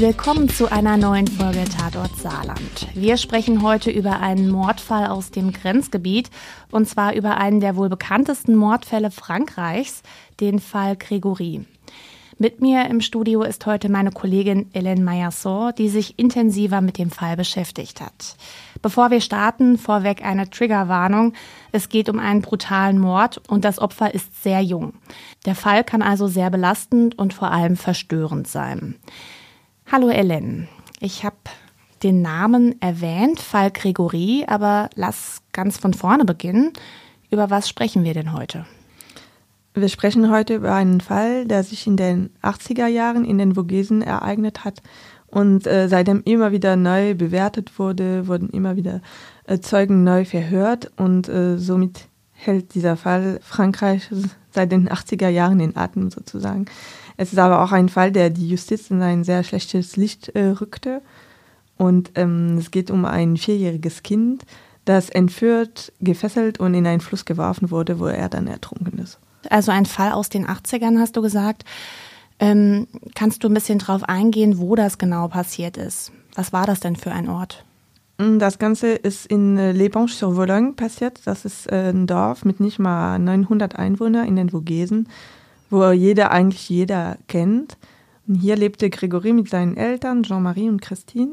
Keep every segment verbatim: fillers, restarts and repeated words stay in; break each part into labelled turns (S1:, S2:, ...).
S1: Willkommen zu einer neuen Folge Tatort Saarland. Wir sprechen heute über einen Mordfall aus dem Grenzgebiet, und zwar über einen der wohl bekanntesten Mordfälle Frankreichs, den Fall Grégory. Mit mir im Studio ist heute meine Kollegin Hélène Mayasson, die sich intensiver mit dem Fall beschäftigt hat. Bevor wir starten, vorweg eine Triggerwarnung. Es geht um einen brutalen Mord und das Opfer ist sehr jung. Der Fall kann also sehr belastend und vor allem verstörend sein. Hallo Hélène, ich habe den Namen erwähnt, Fall Grégory, aber lass ganz von vorne beginnen. Über was sprechen wir denn heute?
S2: Wir sprechen heute über einen Fall, der sich in den achtziger Jahren in den Vogesen ereignet hat und äh, seitdem immer wieder neu bewertet wurde, wurden immer wieder äh, Zeugen neu verhört und äh, somit hält dieser Fall Frankreich seit den achtziger Jahren in Atem sozusagen. Es ist aber auch ein Fall, der die Justiz in ein sehr schlechtes Licht äh, rückte. Und ähm, es geht um ein vierjähriges Kind, das entführt, gefesselt und in einen Fluss geworfen wurde, wo er dann ertrunken ist.
S1: Also ein Fall aus den achtzigern, hast du gesagt. Ähm, kannst du ein bisschen drauf eingehen, wo das genau passiert ist? Was war das denn für ein Ort?
S2: Das Ganze ist in L'Épanche-sur-Vologne passiert. Das ist ein Dorf mit nicht mal neunhundert Einwohnern in den Vogesen, wo jeder eigentlich jeder kennt. Und hier lebte Grégory mit seinen Eltern, Jean-Marie und Christine.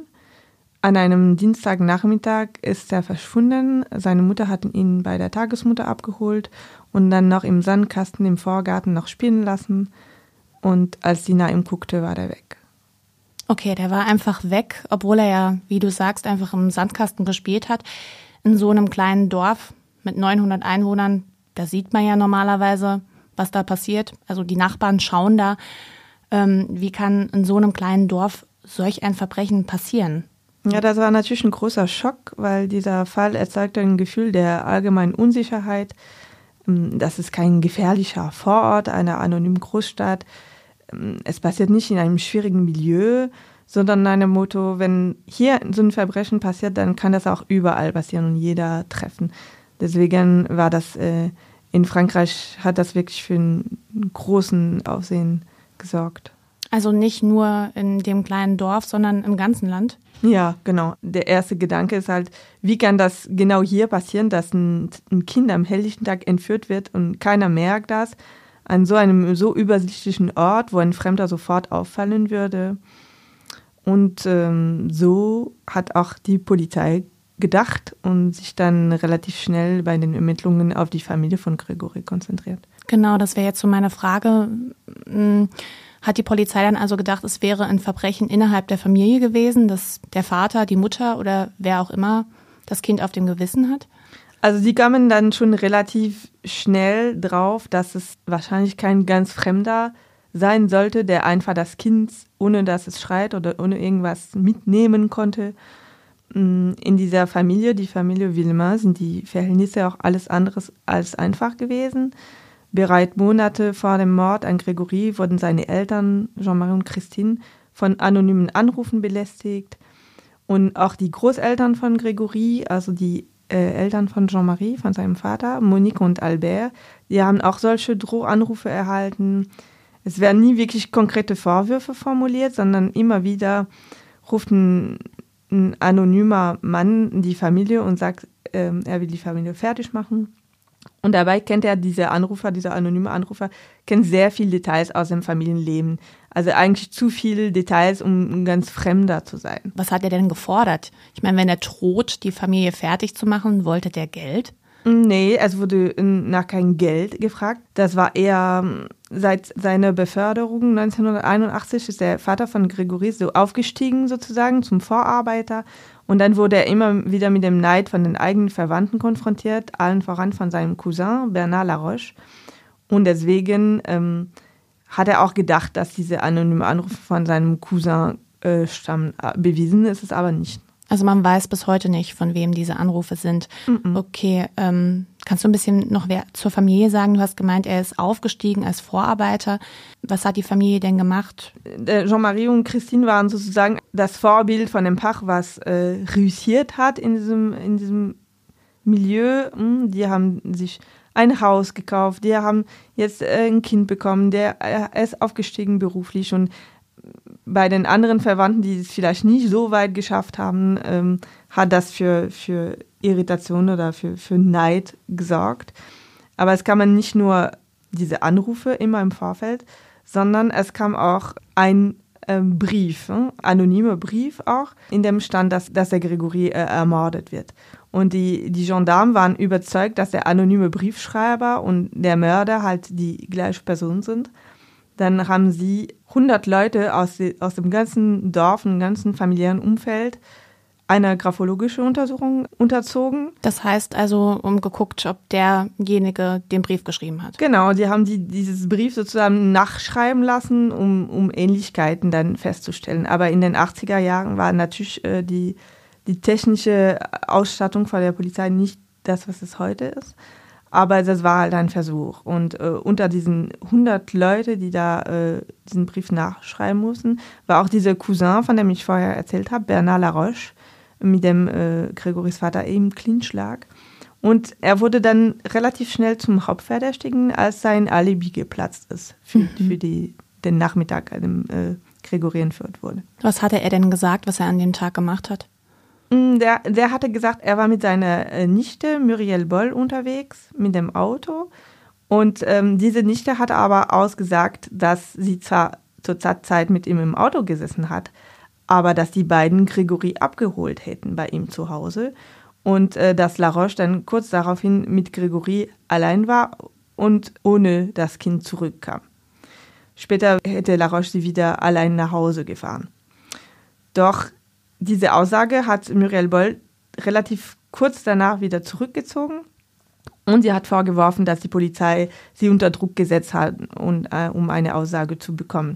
S2: An einem Dienstagnachmittag ist er verschwunden. Seine Mutter hat ihn bei der Tagesmutter abgeholt und dann noch im Sandkasten im Vorgarten noch spielen lassen. Und als sie nach ihm guckte, war er weg.
S1: Okay, der war einfach weg, obwohl er ja, wie du sagst, einfach im Sandkasten gespielt hat. In so einem kleinen Dorf mit neunhundert Einwohnern, da sieht man ja normalerweise, was da passiert. Also die Nachbarn schauen da. Ähm, wie kann in so einem kleinen Dorf solch ein Verbrechen passieren?
S2: Ja, das war natürlich ein großer Schock, weil dieser Fall erzeugte ein Gefühl der allgemeinen Unsicherheit. Das ist kein gefährlicher Vorort einer anonymen Großstadt. Es passiert nicht in einem schwierigen Milieu, sondern nach dem Motto, wenn hier so ein Verbrechen passiert, dann kann das auch überall passieren und jeder treffen. Deswegen war das äh, in Frankreich, hat das wirklich für einen großen Aufsehen gesorgt.
S1: Also nicht nur in dem kleinen Dorf, sondern im ganzen Land?
S2: Ja, genau. Der erste Gedanke ist halt, wie kann das genau hier passieren, dass ein, ein Kind am helllichten Tag entführt wird und keiner merkt das, an so einem so übersichtlichen Ort, wo ein Fremder sofort auffallen würde. Und ähm, so hat auch die Polizei gedacht und sich dann relativ schnell bei den Ermittlungen auf die Familie von Grégory konzentriert.
S1: Genau, das wäre jetzt so meine Frage. Hat die Polizei dann also gedacht, es wäre ein Verbrechen innerhalb der Familie gewesen, dass der Vater, die Mutter oder wer auch immer das Kind auf dem Gewissen hat?
S2: Also sie kamen dann schon relativ schnell drauf, dass es wahrscheinlich kein ganz Fremder sein sollte, der einfach das Kind, ohne dass es schreit oder ohne irgendwas mitnehmen konnte. In dieser Familie, die Familie Villemain, sind die Verhältnisse auch alles anderes als einfach gewesen. Bereits Monate vor dem Mord an Grégory wurden seine Eltern, Jean-Marie und Christine, von anonymen Anrufen belästigt. Und auch die Großeltern von Grégory, also die äh, Eltern von Jean-Marie, von seinem Vater, Monique und Albert, die haben auch solche Drohanrufe erhalten. Es werden nie wirklich konkrete Vorwürfe formuliert, sondern immer wieder ruft ein, ein anonymer Mann die Familie und sagt, äh, er will die Familie fertig machen. Und dabei kennt er, diese Anrufer, dieser anonyme Anrufer, kennt sehr viele Details aus dem Familienleben. Also eigentlich zu viele Details, um ein ganz Fremder zu sein.
S1: Was hat er denn gefordert? Ich meine, wenn er droht, die Familie fertig zu machen, wollte der Geld?
S2: Nee, es wurde nach kein Geld gefragt. Das war eher, seit seiner Beförderung neunzehnhunderteinundachtzig ist der Vater von Grégory so aufgestiegen sozusagen zum Vorarbeiter. Und dann wurde er immer wieder mit dem Neid von den eigenen Verwandten konfrontiert, allen voran von seinem Cousin Bernard Laroche. Und deswegen ähm, hat er auch gedacht, dass diese anonyme Anrufe von seinem Cousin äh, stammen. Bewiesen ist es aber nicht.
S1: Also man weiß bis heute nicht, von wem diese Anrufe sind. Mm-mm. Okay, ähm, kannst du ein bisschen noch wer zur Familie sagen? Du hast gemeint, er ist aufgestiegen als Vorarbeiter. Was hat die Familie denn gemacht?
S2: Jean-Marie und Christine waren sozusagen das Vorbild von dem Paar, was äh, reüssiert hat in diesem, in diesem Milieu. Die haben sich ein Haus gekauft, die haben jetzt äh, ein Kind bekommen, der äh, ist aufgestiegen beruflich und bei den anderen Verwandten, die es vielleicht nicht so weit geschafft haben, ähm, hat das für, für Irritation oder für, für Neid gesorgt. Aber es kamen nicht nur diese Anrufe immer im Vorfeld, sondern es kam auch ein ähm, Brief, äh, anonymer Brief auch, in dem stand, dass, dass der Gregory äh, ermordet wird. Und die, die Gendarmen waren überzeugt, dass der anonyme Briefschreiber und der Mörder halt die gleiche Person sind. Dann haben sie hundert Leute aus, die, aus dem ganzen Dorf, dem ganzen familiären Umfeld eine graphologische Untersuchung unterzogen.
S1: Das heißt also, um geguckt, ob derjenige den Brief geschrieben hat.
S2: Genau, die haben die, dieses Brief sozusagen nachschreiben lassen, um, um Ähnlichkeiten dann festzustellen. Aber in den achtziger Jahren war natürlich äh, die, die technische Ausstattung von der Polizei nicht das, was es heute ist. Aber das war halt ein Versuch. Und äh, unter diesen hundert Leute, die da äh, diesen Brief nachschreiben mussten, war auch dieser Cousin, von dem ich vorher erzählt habe, Bernard Laroche, mit dem äh, Gregorys Vater im Clinch lag. Und er wurde dann relativ schnell zum Hauptverdächtigen, als sein Alibi geplatzt ist für, mhm. für die, den Nachmittag, an dem äh, Gregory entführt wurde.
S1: Was hatte er denn gesagt, was er an dem Tag gemacht hat?
S2: Der, der hatte gesagt, er war mit seiner äh, Nichte Muriel Boll unterwegs mit dem Auto. Und ähm, diese Nichte hat aber ausgesagt, dass sie zwar zur Zeit mit ihm im Auto gesessen hat, aber dass die beiden Gregory abgeholt hätten bei ihm zu Hause und äh, dass Laroche dann kurz daraufhin mit Gregory allein war und ohne das Kind zurückkam. Später hätte Laroche sie wieder allein nach Hause gefahren. Doch diese Aussage hat Muriel Boll relativ kurz danach wieder zurückgezogen und sie hat vorgeworfen, dass die Polizei sie unter Druck gesetzt hat, und, äh, um eine Aussage zu bekommen.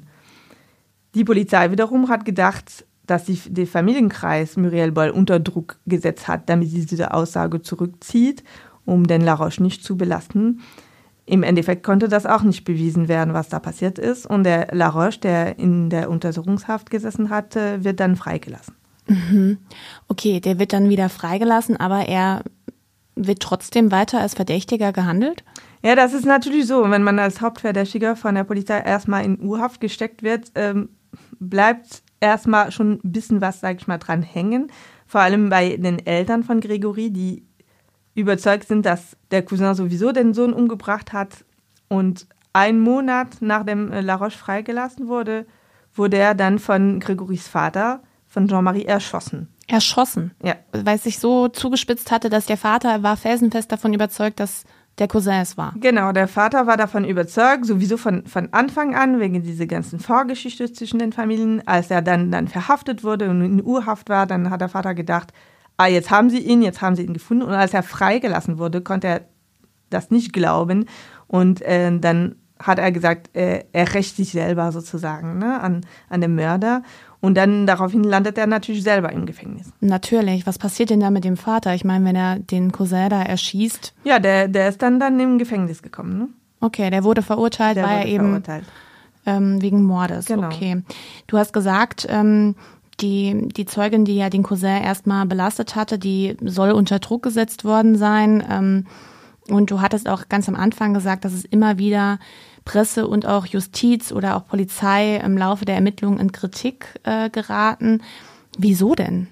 S2: Die Polizei wiederum hat gedacht, dass die, der Familienkreis Muriel Boll unter Druck gesetzt hat, damit sie diese Aussage zurückzieht, um den Laroche nicht zu belasten. Im Endeffekt konnte das auch nicht bewiesen werden, was da passiert ist. Und der Laroche, der in der Untersuchungshaft gesessen hatte, wird dann freigelassen.
S1: Mhm. Okay, der wird dann wieder freigelassen, aber er wird trotzdem weiter als Verdächtiger gehandelt?
S2: Ja, das ist natürlich so. Wenn man als Hauptverdächtiger von der Polizei erstmal in U-Haft gesteckt wird, ähm, bleibt erstmal schon ein bisschen was, sag ich mal, dran hängen. Vor allem bei den Eltern von Gregory, die überzeugt sind, dass der Cousin sowieso den Sohn umgebracht hat. Und einen Monat nachdem Laroche freigelassen wurde, wurde er dann von Gregorys Vater, von Jean-Marie, erschossen.
S1: Erschossen?
S2: Ja.
S1: Weil es sich so zugespitzt hatte, dass der Vater war felsenfest davon überzeugt, dass der Cousin es war.
S2: Genau, der Vater war davon überzeugt, sowieso von, von Anfang an, wegen dieser ganzen Vorgeschichte zwischen den Familien. Als er dann, dann verhaftet wurde und in U-Haft war, dann hat der Vater gedacht, ah, jetzt haben sie ihn, jetzt haben sie ihn gefunden. Und als er freigelassen wurde, konnte er das nicht glauben. Und äh, dann hat er gesagt, äh, er rächt sich selber sozusagen, ne, an, an dem Mörder. Und dann daraufhin landet er natürlich selber im Gefängnis.
S1: Natürlich. Was passiert denn da mit dem Vater? Ich meine, wenn er den Cousin da erschießt.
S2: Ja, der, der ist dann, dann im Gefängnis gekommen. Ne?
S1: Okay, der wurde verurteilt,
S2: der
S1: war
S2: wurde
S1: er eben
S2: verurteilt.
S1: Ähm, wegen Mordes.
S2: Genau.
S1: Okay. Du hast gesagt, ähm, die, die Zeugin, die ja den Cousin erstmal belastet hatte, die soll unter Druck gesetzt worden sein. Ähm, und du hattest auch ganz am Anfang gesagt, dass es immer wieder Presse und auch Justiz oder auch Polizei im Laufe der Ermittlungen in Kritik äh, geraten. Wieso denn?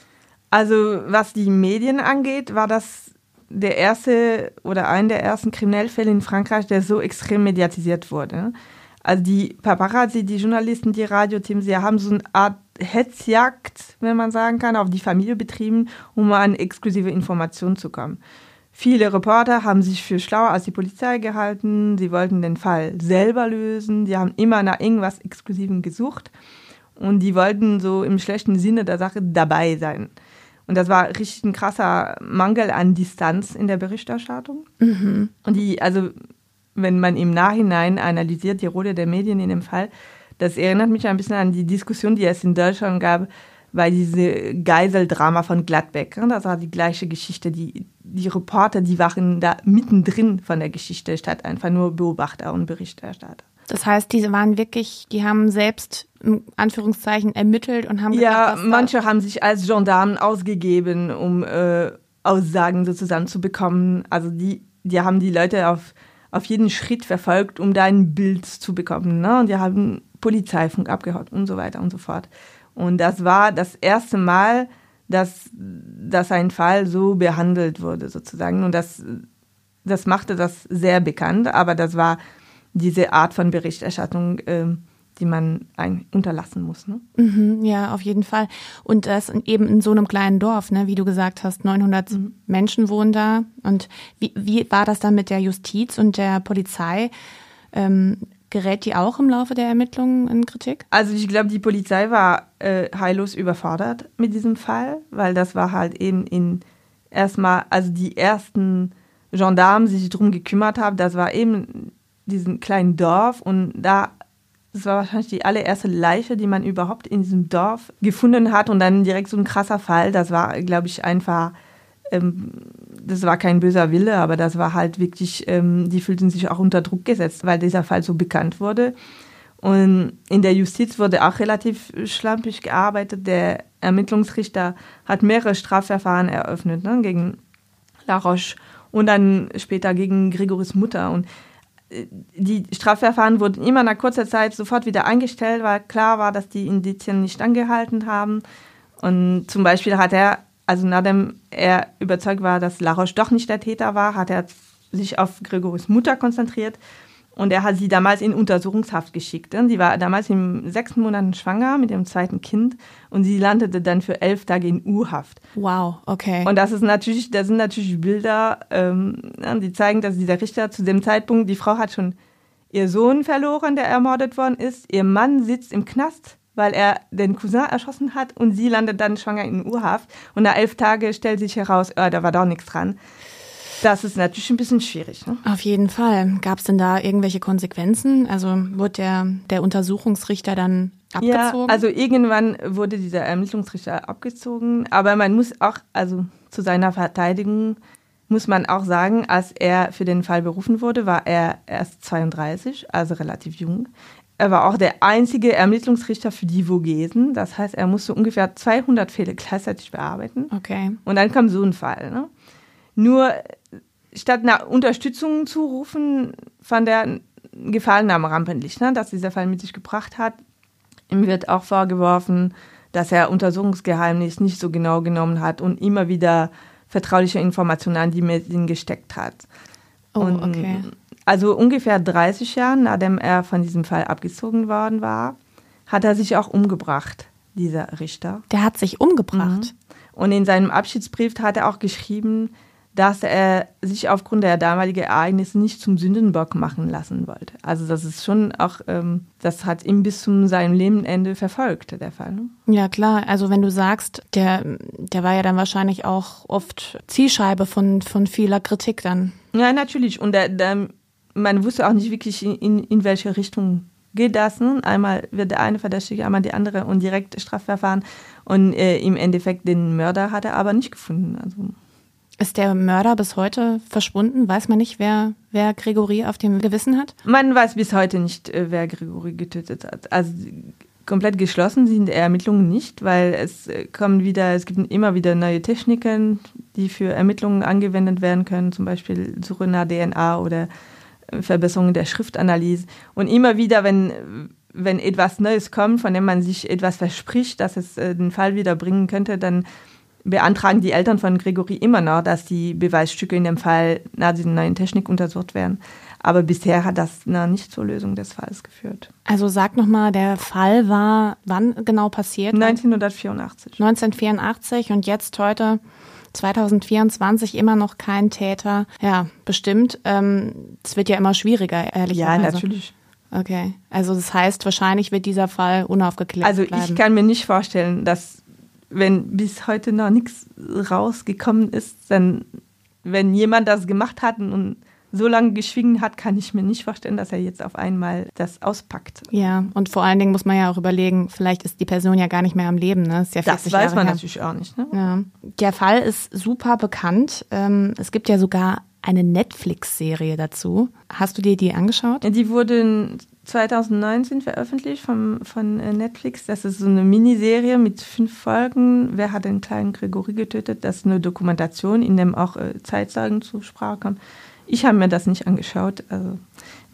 S2: Also was die Medien angeht, war das der erste oder ein der ersten Kriminalfälle in Frankreich, der so extrem mediatisiert wurde. Also die Paparazzi, die Journalisten, die Radioteams, sie haben so eine Art Hetzjagd, wenn man sagen kann, auf die Familie betrieben, um an exklusive Informationen zu kommen. Viele Reporter haben sich für schlauer als die Polizei gehalten. Sie wollten den Fall selber lösen. Die haben immer nach irgendwas Exklusivem gesucht. Und die wollten so im schlechten Sinne der Sache dabei sein. Und das war richtig ein krasser Mangel an Distanz in der Berichterstattung.
S1: Mhm.
S2: Und die, also wenn man im Nachhinein analysiert, die Rolle der Medien in dem Fall, das erinnert mich ein bisschen an die Diskussion, die es in Deutschland gab, bei diesem Geiseldrama von Gladbeck. Das war die gleiche Geschichte. Die, die Reporter, die waren da mittendrin von der Geschichte, statt einfach nur Beobachter und Berichterstatter.
S1: Das heißt, diese waren wirklich, die haben selbst, in Anführungszeichen, ermittelt und haben
S2: ja,
S1: gesagt, was
S2: manche haben sich als Gendarmen ausgegeben, um äh, Aussagen sozusagen zu bekommen. Also die, die haben die Leute auf, auf jeden Schritt verfolgt, um da ein Bild zu bekommen. Ne? Und die haben Polizeifunk abgehört und so weiter und so fort. Und das war das erste Mal, dass, dass ein Fall so behandelt wurde sozusagen. Und das, das machte das sehr bekannt, aber das war diese Art von Berichterstattung, äh, die man ein, unterlassen muss. Ne?
S1: Mhm, ja, auf jeden Fall. Und das eben in so einem kleinen Dorf, ne, wie du gesagt hast, neunhundert mhm. Menschen wohnen da. Und wie, wie war das dann mit der Justiz und der Polizei? Ähm, gerät die auch im Laufe der Ermittlungen in Kritik?
S2: Also ich glaube, die Polizei war äh, heillos überfordert mit diesem Fall, weil das war halt eben in erstmal, also die ersten Gendarmen, die sich darum gekümmert haben, das war eben diesen kleinen Dorf und da das war wahrscheinlich die allererste Leiche, die man überhaupt in diesem Dorf gefunden hat und dann direkt so ein krasser Fall. Das war, glaube ich, einfach, ähm, das war kein böser Wille, aber das war halt wirklich, ähm, die fühlten sich auch unter Druck gesetzt, weil dieser Fall so bekannt wurde. Und in der Justiz wurde auch relativ schlampig gearbeitet. Der Ermittlungsrichter hat mehrere Strafverfahren eröffnet, ne, gegen Laroche und dann später gegen Grégory's Mutter. Und die Strafverfahren wurden immer nach kurzer Zeit sofort wieder eingestellt, weil klar war, dass die Indizien nicht angehalten haben. Und zum Beispiel hat er, also nachdem er überzeugt war, dass Laroche doch nicht der Täter war, hat er sich auf Grégory's Mutter konzentriert und er hat sie damals in Untersuchungshaft geschickt. Sie war damals im sechsten Monat schwanger mit dem zweiten Kind und sie landete dann für elf Tage in U-Haft.
S1: Wow, okay.
S2: Und das ist natürlich, das sind natürlich Bilder, ähm, die zeigen, dass dieser Richter zu dem Zeitpunkt, die Frau hat schon ihr Sohn verloren, der ermordet worden ist, ihr Mann sitzt im Knast, weil er den Cousin erschossen hat und sie landet dann schwanger in U-Haft und nach elf Tagen stellt sich heraus, oh, da war doch nichts dran. Das ist natürlich ein bisschen schwierig. Ne?
S1: Auf jeden Fall. Gab es denn da irgendwelche Konsequenzen? Also wurde der, der Untersuchungsrichter dann abgezogen?
S2: Ja, also irgendwann wurde dieser Ermittlungsrichter abgezogen. Aber man muss auch, also zu seiner Verteidigung muss man auch sagen, als er für den Fall berufen wurde, war er erst zweiunddreißig, also relativ jung. Er war auch der einzige Ermittlungsrichter für die Vogesen. Das heißt, er musste ungefähr zweihundert Fälle gleichzeitig bearbeiten.
S1: Okay.
S2: Und dann kam so ein Fall, ne? Nur statt nach Unterstützung zu rufen, fand er Gefallen am Rampenlicht, ne, dass dieser Fall mit sich gebracht hat. Ihm wird auch vorgeworfen, dass er Untersuchungsgeheimnis nicht so genau genommen hat und immer wieder vertrauliche Informationen an die Medien gesteckt hat.
S1: Oh,
S2: und,
S1: okay.
S2: Also ungefähr dreißig Jahre, nachdem er von diesem Fall abgezogen worden war, hat er sich auch umgebracht, dieser Richter.
S1: Der hat sich umgebracht?
S2: Mhm. Und in seinem Abschiedsbrief hat er auch geschrieben, dass er sich aufgrund der damaligen Ereignisse nicht zum Sündenbock machen lassen wollte. Also das ist schon auch, ähm, das hat ihn bis zu seinem Lebensende verfolgt, der Fall. Ne?
S1: Ja klar, also wenn du sagst, der, der war ja dann wahrscheinlich auch oft Zielscheibe von, von vieler Kritik dann.
S2: Ja, natürlich. Und der, der, man wusste auch nicht wirklich, in, in welche Richtung geht das. Ne? Einmal wird der eine verdächtig, einmal die andere und direkt Strafverfahren. Und äh, im Endeffekt den Mörder hat er aber nicht gefunden. Also
S1: ist der Mörder bis heute verschwunden? Weiß man nicht, wer, wer Grégory auf dem Gewissen hat?
S2: Man weiß bis heute nicht, wer Grégory getötet hat. Also komplett geschlossen sind die Ermittlungen nicht, weil es kommen wieder, es gibt immer wieder neue Techniken, die für Ermittlungen angewendet werden können, zum Beispiel Suche nach D N A oder Verbesserung der Schriftanalyse. Und immer wieder, wenn, wenn etwas Neues kommt, von dem man sich etwas verspricht, dass es den Fall wieder bringen könnte, dann beantragen die Eltern von Grégory immer noch, dass die Beweisstücke in dem Fall nach dieser neuen Technik untersucht werden. Aber bisher hat das na, nicht zur Lösung des Falls geführt.
S1: Also sag nochmal, der Fall war wann genau passiert?
S2: neunzehnhundertvierundachtzig.
S1: neunzehnhundertvierundachtzig und jetzt heute zweitausendvierundzwanzig immer noch kein Täter. Ja, bestimmt. Ähm, es wird ja immer schwieriger, ehrlicherweise.
S2: Ja, natürlich.
S1: Okay, also das heißt, wahrscheinlich wird dieser Fall unaufgeklärt
S2: also
S1: bleiben.
S2: Also ich kann mir nicht vorstellen, dass wenn bis heute noch nichts rausgekommen ist, dann, wenn jemand das gemacht hat und so lange geschwiegen hat, kann ich mir nicht vorstellen, dass er jetzt auf einmal das auspackt.
S1: Ja, und vor allen Dingen muss man ja auch überlegen, vielleicht ist die Person ja gar nicht mehr am Leben. Ne? Ist ja
S2: das weiß Jahre man her. Natürlich auch nicht. Ne?
S1: Ja. Der Fall ist super bekannt. Es gibt ja sogar eine Netflix-Serie dazu. Hast du dir die angeschaut?
S2: Die wurde zweitausendneunzehn veröffentlicht von, von Netflix. Das ist so eine Miniserie mit fünf Folgen. Wer hat den kleinen Grégory getötet? Das ist eine Dokumentation, in dem auch Zeitzeugen zur Sprache kommen. Ich habe mir das nicht angeschaut. Also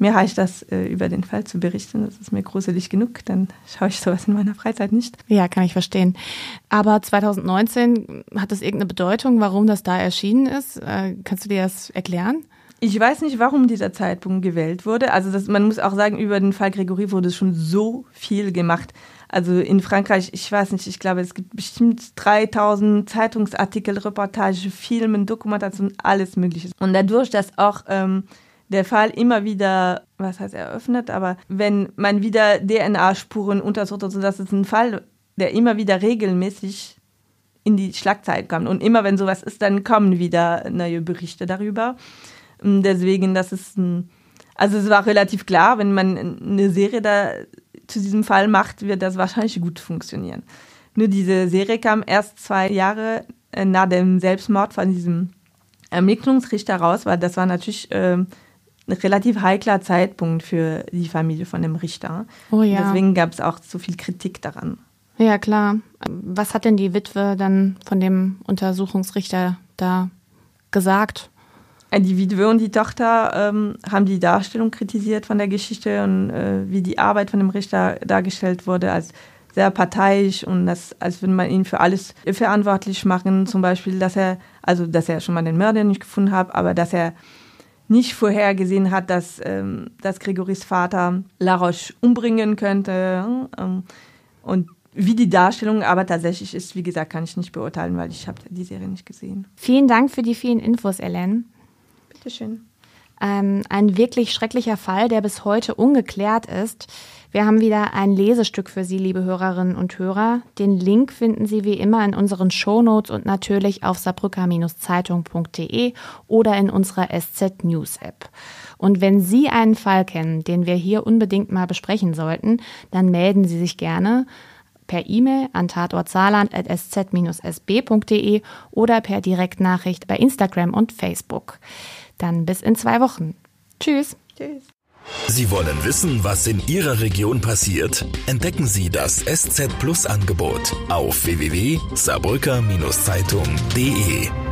S2: mir reicht das, äh, über den Fall zu berichten. Das ist mir gruselig genug, dann schaue ich sowas in meiner Freizeit nicht.
S1: Ja, kann ich verstehen. Aber zwanzig neunzehn, hat das irgendeine Bedeutung, warum das da erschienen ist? Äh, kannst du dir das erklären?
S2: Ich weiß nicht, warum dieser Zeitpunkt gewählt wurde. Also das, man muss auch sagen, über den Fall Grégory wurde schon so viel gemacht. Also in Frankreich, ich weiß nicht, ich glaube, es gibt bestimmt dreitausend Zeitungsartikel, Reportage, Filme, Dokumentationen, alles Mögliche. Und dadurch, dass auch ähm, der Fall immer wieder, was heißt eröffnet, aber wenn man wieder D N A-Spuren untersucht, also das ist ein Fall, der immer wieder regelmäßig in die Schlagzeilen kommt. Und immer wenn sowas ist, dann kommen wieder neue Berichte darüber. Deswegen, das ist ein, also es war relativ klar, wenn man eine Serie da zu diesem Fall macht, wird das wahrscheinlich gut funktionieren. Nur diese Serie kam erst zwei Jahre nach dem Selbstmord von diesem Ermittlungsrichter raus, weil das war natürlich äh, ein relativ heikler Zeitpunkt für die Familie von dem Richter.
S1: Oh ja.
S2: Deswegen gab es auch so viel Kritik daran.
S1: Ja, klar. Was hat denn die Witwe dann von dem Untersuchungsrichter da gesagt?
S2: Die Witwe und die Tochter ähm, haben die Darstellung kritisiert von der Geschichte und äh, wie die Arbeit von dem Richter dargestellt wurde, als sehr parteiisch und das, als würde man ihn für alles verantwortlich machen. Zum Beispiel, dass er, also dass er schon mal den Mörder nicht gefunden hat, aber dass er nicht vorhergesehen hat, dass, ähm, dass Grégory's Vater Laroche umbringen könnte. Ähm, und wie die Darstellung aber tatsächlich ist, wie gesagt, kann ich nicht beurteilen, weil ich habe die Serie nicht gesehen.
S1: Vielen Dank für die vielen Infos, Hélène.
S2: Bitteschön.
S1: Ähm, ein wirklich schrecklicher Fall, der bis heute ungeklärt ist. Wir haben wieder ein Lesestück für Sie, liebe Hörerinnen und Hörer. Den Link finden Sie wie immer in unseren Shownotes und natürlich auf saarbrücker Zeitung punkt de oder in unserer S Z News App. Und wenn Sie einen Fall kennen, den wir hier unbedingt mal besprechen sollten, dann melden Sie sich gerne per E-Mail an tatortsaarland at s z s b punkt de oder per Direktnachricht bei Instagram und Facebook. Dann bis in zwei Wochen. Tschüss.
S2: Tschüss.
S3: Sie wollen wissen, was in Ihrer Region passiert? Entdecken Sie das S Z Plus Angebot auf w w w punkt saarbrücker Zeitung punkt de.